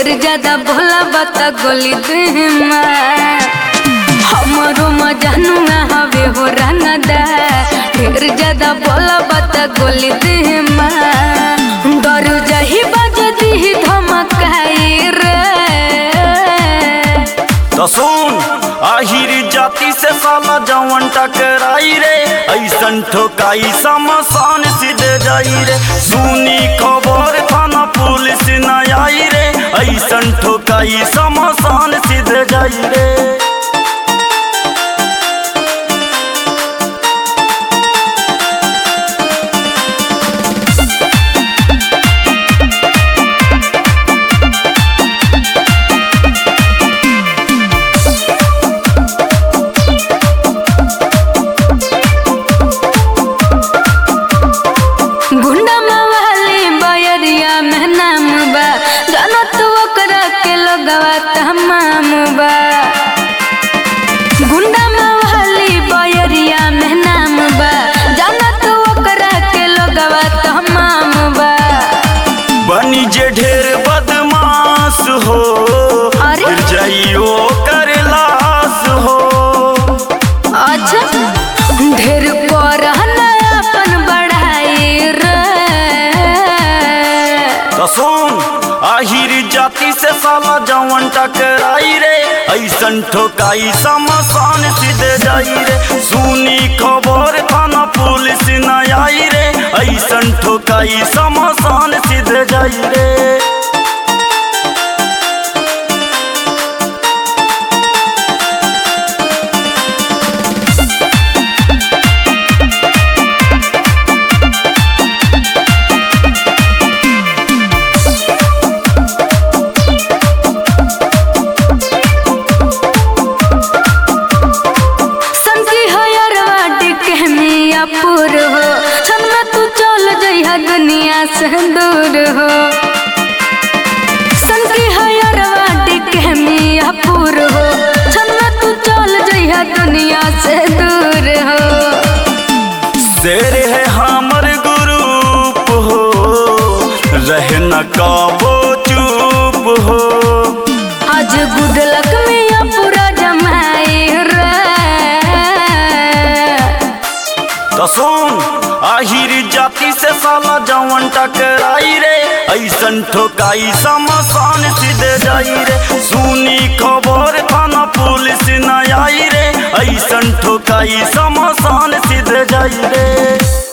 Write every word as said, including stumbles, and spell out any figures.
ढेर ज्यादा भोला बता गोली दे हमारो मजानुआ हवे हो रंगदा ढेर ज्यादा भोला बता गोली दे डर जाही बजदी धमकाई रे तो सुन आहिर जाति से साला जवन टकराई रे ऐसन ठोकाई समसान सीधे जाई रे सुनी खबर थाना पुलिस न आई रे ऐसन ठोकाई समसान सीधे जाई रे तमाम बा गुंडा मवाली बयरिया में नाम बा जाना तो ओकरा के लोगवा तमाम बा बनी जे ढेर बदमाश हो फिर जाइयो कर लाश हो अच्छा ढेर पर अपन बढ़ाई रे तो सुन आहिर जाति से साला जवन टकराई रे ऐसन ठोकाई समसान सीधे जाई रे सुनी खबर थाना पुलिस न आई रे ऐसन ठोकाई समसान सीधे जाई रे पुर हो छन में तू चल जइहा दुनिया से दूर हो सन की हयरवा डिके मिया पुर हो छन में तू चल जइहा दुनिया से दूर हो शेर है हमर ग्रुप हो रहे न काबो चुप हो आज गुड लक मिया पूरा जमाई रे तो सुन आहिर जाति से साला जवन टकराई रे ऐसन ठोकाई समसान सीधे जाई रे सुनी खबर थाना पुलिस न आई रे ऐसन ठोकाई समसान सीधे जाई रे।